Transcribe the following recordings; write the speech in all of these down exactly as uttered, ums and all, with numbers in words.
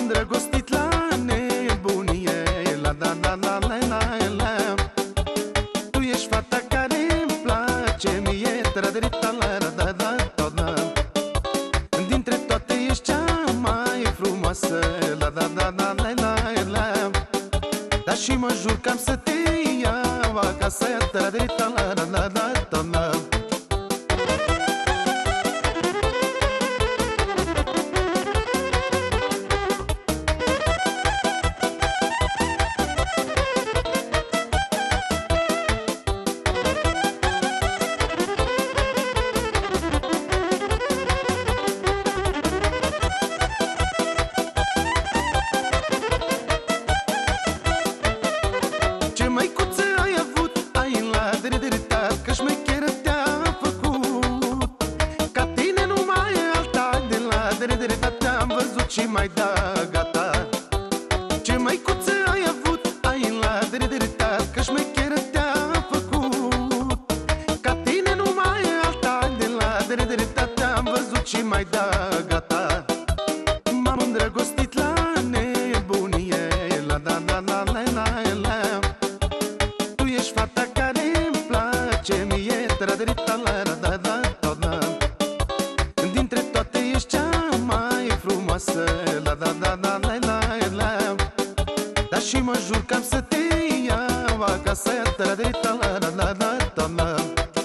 îndrăgostit la nebunie, la da da la la la la. Tu ești fata care-mi place mie, tra-da-da la da da da da. Dintre toate ești cea mai frumoasă, la da da da la la la. Dar și mă jur că am să te iau acasă, tra-da-da la da da da da. Ce măicuță ai avut, ai la dre-dre-ta, că șmecheră te-a făcut. Ca tine nu mai e alta, de la dre-dre-ta te-am văzut și mai da gata. Ce măicuță ai avut, ai la dre-dre-ta, că șmecheră te-a făcut. Ca tine nu mai e alta, de la dre-dre-ta te-am văzut și mai da gata. M-am îndrăgostit la nebunie, la da da da la la la. Tu ești fata care-mi place mie, tra-da-da la da da da da. Dintre toate ești cea mai frumoasă, la da da da la la la. Dar și mă jur că am să te iau acasă, tra-da-da la da da da da.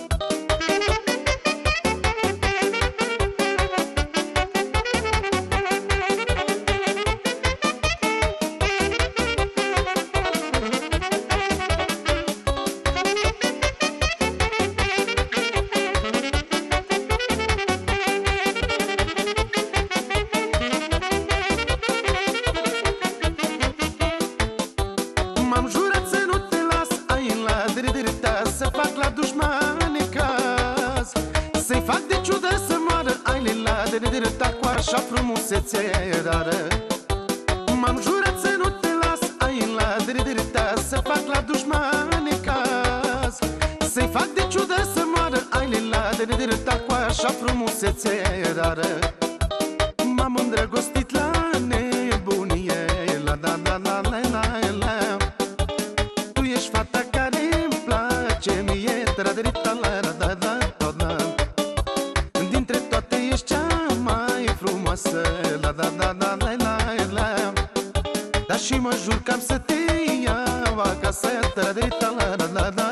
M-am jurat să nu te las, ai la dre-dre-ta, să fac la dușmane caz, să-i fac de ciudă să moară, ai la dre-dre-ta, cu așa frumusețe rară. M-am jurat să nu te las, ai la dre-dre-ta, să fac la dușmane caz, să-i fac de ciudă să moară, ai la dre-dre-ta, cu așa frumusețe rară. M-am îndrăgostit la nebunie, la da da da la la la. Tu ești fata care-mi place mie, tra-da-da la da da da da. Dintre toate ești cea mai frumoasă, la da da da la la la. Dar și mă jur că am să te iau acasă, tra-da-da la da da.